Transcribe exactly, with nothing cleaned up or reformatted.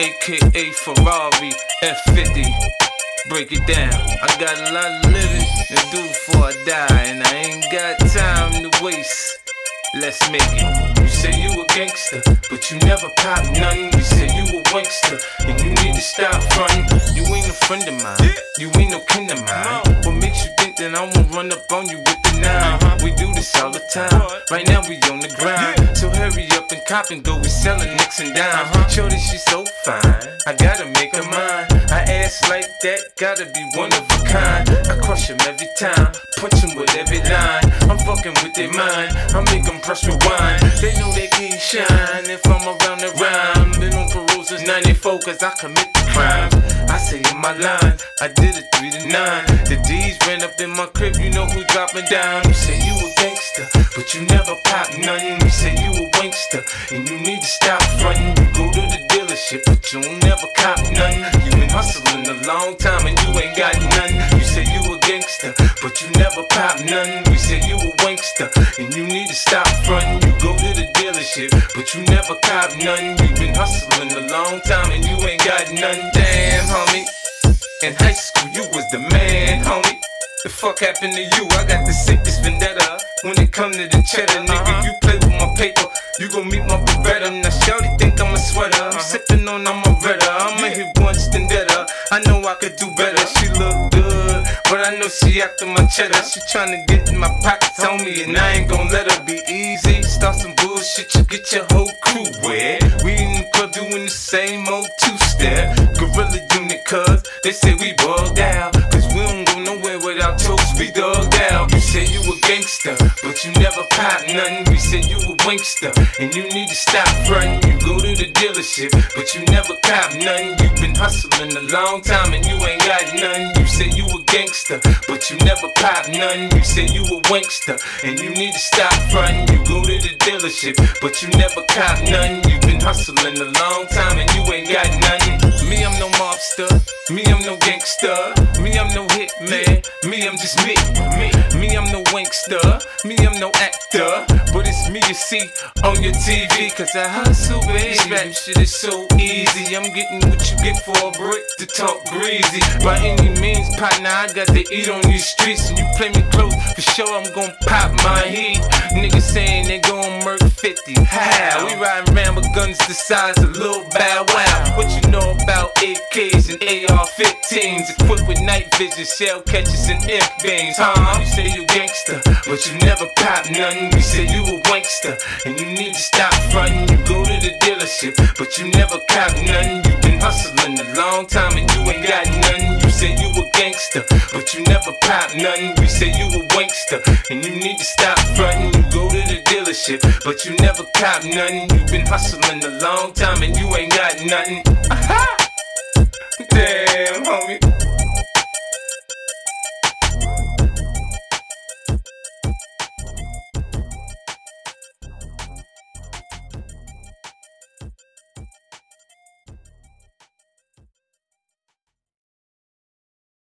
aka Ferrari F fifty. Break it down. I got a lot of living to do before I die, and I ain't got time to waste. Let's make it. You say you a gangster, but you never pop nothing. You say you a wankster, and you need to stop frontin'. You ain't a friend of mine, you ain't no kin of mine. What makes you think that I won't run up on you with the nine? We do this all the time. Right now we on the grind, so hurry up and cop and go. We sellin' nicks and dimes. Shorty, she so fine, I gotta make her mine. I ass like that, gotta be one of a kind. I crush him every time, punch him with every line. I'm fucking with their mind, I make them press rewind. They know they can't shine if I'm around the rhyme. Been on parole since ninety-four cause I commit the crime. I say in my line, I did it three to nine. The D's ran up in my crib, you know who dropping down. You say you a gangster, but you never pop nothing. You say you a wankster, and you need to stop frontin'. You go to the dealership, but you don't never cop nothing. You been hustling a long time and you ain't got nothing. You say you a gangster, but you never pop nothing. We say you a wankster, and you need to stop frontin'. You go to the dealership, but you never cop nothing. You been hustling a long time and you ain't got nothing. Damn, homie. In high school, you was the man, homie. The fuck happened to you? I got the sickest vendetta. When it come to the cheddar, nigga, you play with my paper, you gon' meet my Beretta. Now shawty think I'm a sweater, I'm sippin' on Amaretta. I'ma hit once then better. I know I could do better. She look good, but I know she after my cheddar. She tryna get in my pockets on me, and I ain't gon' let her be easy. Start some bullshit, you get your whole crew wet. We in the club doing the same old two-step. Gorilla unit, cuz they say we bugged out, cause we don't go nowhere without toast, we dug out. You say you a gangster, but you never pop nothing. We say you a wankster, and you need to stop frontin'. You go to the dealership, but you never cop nothing. You been hustling a long time and you ain't got nothing. You say you a gangster, but you never pop nothing. You say you a wankster, and you need to stop frontin'. You go to the dealership, but you never cop nothing. You been hustling a long time and you ain't got nothing. Me, I'm no mobster. Me, I'm no gangster. Me, I'm no hitman. Me, I'm just me. Me, me, I'm no wankster. Me, I'm no actor. But it's me you see on your T V, cause I hustle, baby. Rap shit is so easy. I'm getting what you get for a brick to talk greasy. By any means, partner, I got to eat on these streets. And you play me close, for sure I'm gon' pop my heat. Niggas saying they gon' murk fifty. How? We riding around with guns the size of Lil Bow Wow. What you know about A Ks and A R fifteens? Equipped with night vision, shell catchers and imp beams. Huh? You say you gangster, but you never pop nothing. We say you a wankster, and you need to stop frontin'. You go to the dealership, but you never cop nothing. You been hustling a long time and you ain't got nothing. You say you a gangster, but you never pop nothing. We say you a wankster, and you need to stop frontin'. You go to the dealership, but you never cop nothing. You been hustling a long time and you ain't got nothing. Aha! Damn, homie.